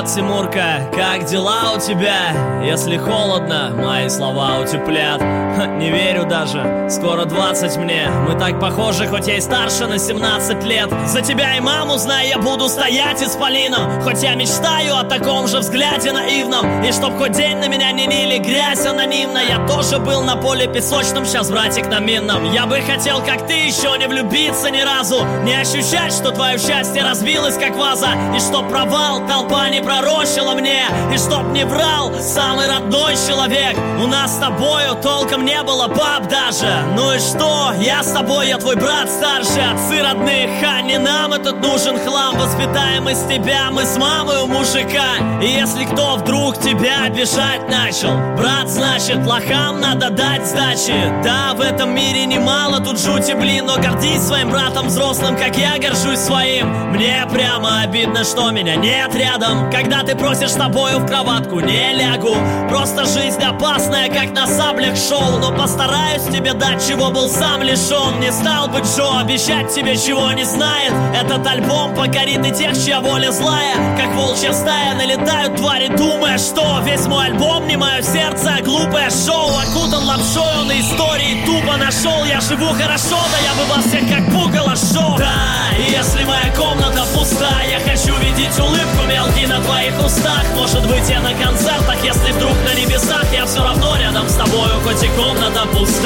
Привет, Тимурка, как дела у тебя? Если холодно, мои слова утеплят. Не верю даже, скоро 20 мне. Мы так похожи, хоть я и старше на 17 лет. За тебя и маму, знай, я буду стоять исполином. Хоть я мечтаю о таком же взгляде наивном. И чтоб хоть день на меня не лили грязь анонимно. Я тоже был на поле песочном, сейчас братик на минном. Я бы хотел, как ты, еще не влюбиться ни разу. Не ощущать, что твое счастье разбилось, как ваза. И чтоб провал толпа не пророчила мне. И чтоб не врал самый родной человек. У нас с тобою толком не было пап даже. Ну и что? Я с тобой, я твой брат старший. Отцы родных, а не нам этот нужен хлам. Воспитаем из тебя мы с мамой у мужика. И если кто вдруг тебя обижать начал, брат, значит, лохам надо дать сдачи. Да, в этом мире немало тут жути, блин. Но гордись своим братом взрослым, как я горжусь своим. Мне прямо обидно, что меня нет рядом. Когда ты просишь с тобою в кроватку, не лягу. Просто жизнь опасная, как на саблях шоу. Но постараюсь тебе дать, чего был сам лишен. Не стал бы Джо обещать тебе, чего не знает. Этот альбом покорит и тех, чья воля злая. Как волчья стая налетают твари, думая, что весь мой альбом не мое сердце, а глупое шоу. Окутан лапшой, он и истории тупо нашел. Я живу хорошо, да я бы вас всех как пугало шоу. Да, и если моя комната пуста, я хочу видеть улыбку мелкий на твоих устах. Может быть, я на концертах, если вдруг на небесах. Я все равно рядом с тобою, хоть и комната пуста.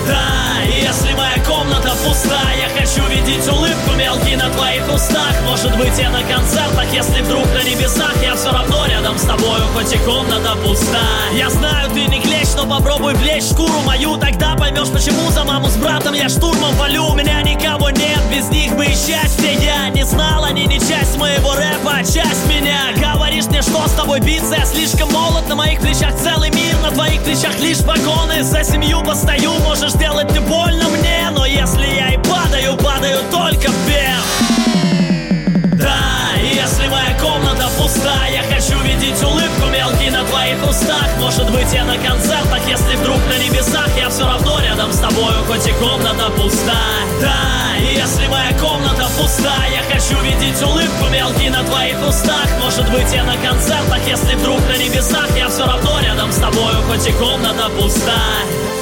Да, и если моя комната пуста, я хочу видеть улыбку мелкий на твоих устах. Может быть, я на концертах, если вдруг на небесах. Я все равно рядом с тобою, хоть и комната пуста. Я знаю, ты не клещ, но попробуй влечь шкуру мою. Тогда поймешь, почему за маму с братом я штурмом валю. У меня никого нет, без них бы и счастье. Я не знал, они не часть моего рэпа, а часть меня. Говоришь мне, что с тобой биться, я слишком молод. На моих плечах целый мир, на твоих плечах лишь погоны. За семью постою, можешь делать ты больно мне. Но если я и падаю, падаю только вверх. Да, и если моя комната пуста, я хочу видеть улыбку мелкий на твоих устах. Может быть, я на концертах, если вдруг на небесах. Я все равно рядом с тобою, хоть и комната пуста. Да, и если моя комната пуста, я хочу видеть улыбку мелкий на твоих устах. Может быть, я на концертах, если вдруг на небесах. Я все равно рядом с тобою, хоть и комната пуста.